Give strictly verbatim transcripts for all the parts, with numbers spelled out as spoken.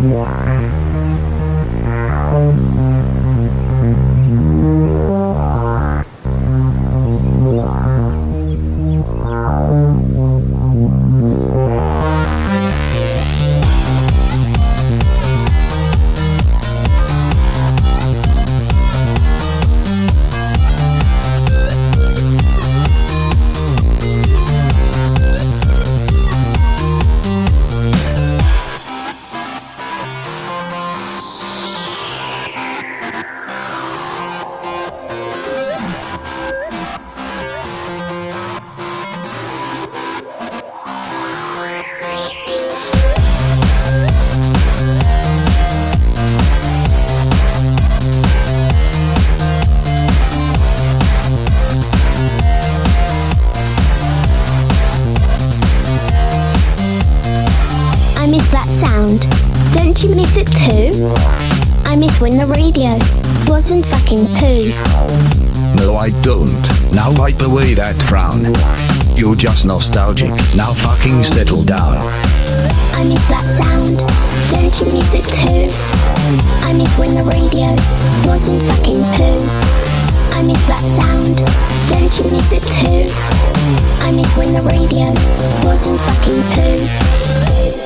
Don't you miss it too? I miss when the radio wasn't fucking poo. No, I don't. Now wipe away that frown. You're just nostalgic. Now fucking settle down. I miss that sound. Don't you miss it too? I miss when the radio wasn't fucking poo. I miss that sound. Don't you miss it too? I miss when the radio wasn't fucking poo.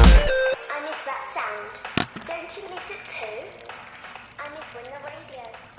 Don't you miss it too? I miss when the radio